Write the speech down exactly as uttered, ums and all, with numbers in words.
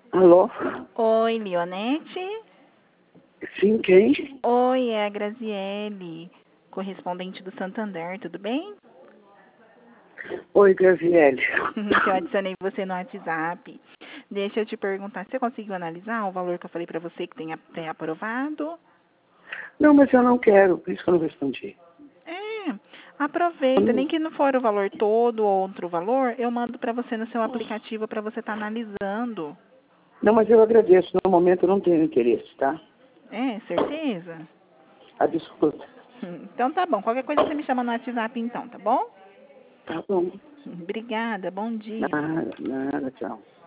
Alô? Oi, Leonete? Sim, quem? Oi, é a Graziele, correspondente do Santander, tudo bem? Oi, Graziele. Que eu adicionei você no WhatsApp. Deixa eu te perguntar, você conseguiu analisar o valor que eu falei para você que tem pré-aprovado? Não, mas eu não quero, por isso que eu não respondi. É, aproveita, nem que não for o valor todo ou outro valor, eu mando para você no seu aplicativo para você estar analisando. Não, mas eu agradeço. No momento eu não tenho interesse, tá? É, certeza? Absoluto. Então tá bom, qualquer coisa você me chama no WhatsApp então, tá bom? Tá bom. Obrigada, bom dia. Nada, nada, tchau.